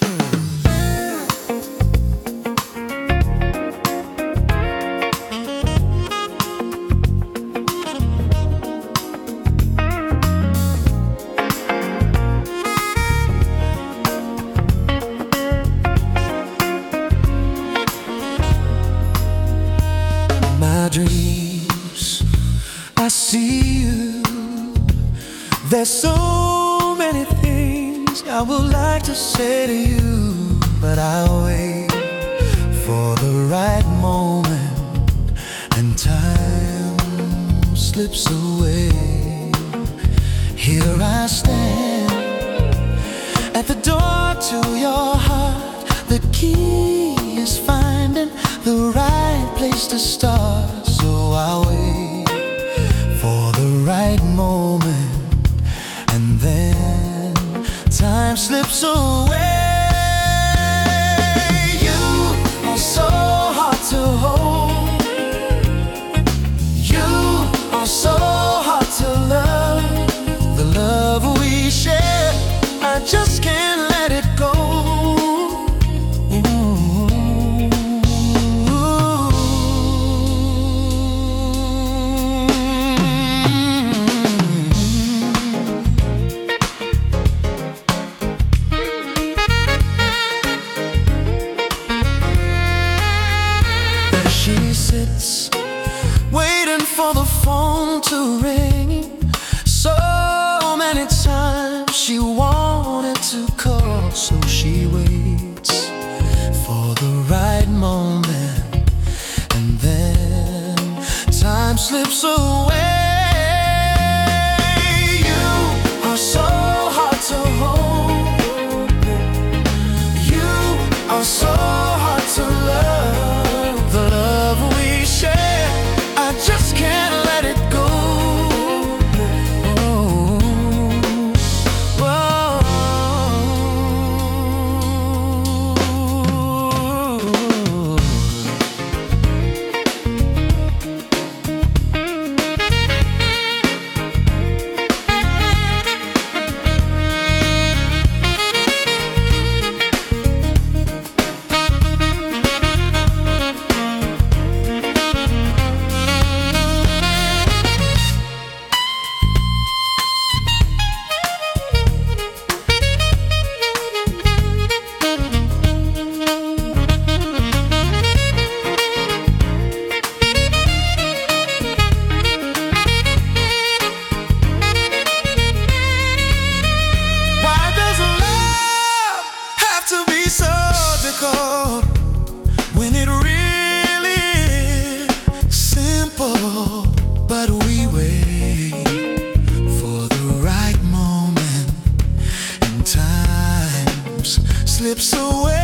My dreams, I see you. There's so many things I would like to say to you, but I'll wait for the right moment, and time slips away. Here I stand at the door to your heart. The key is finding the right place to start. So I'll wait for the right moment, and then time slips away. You are so hard to hold. You are so hard to love. The love we share, I just can't let it go. She sits, waiting for the phone to ring. So many times she wanted to call, so she waits for the right moment, and then time slips away. You are so hard to hold. You are so hard to love. The love we share, I just can't let it go. When it really is simple, but we wait for the right moment, and time slips away.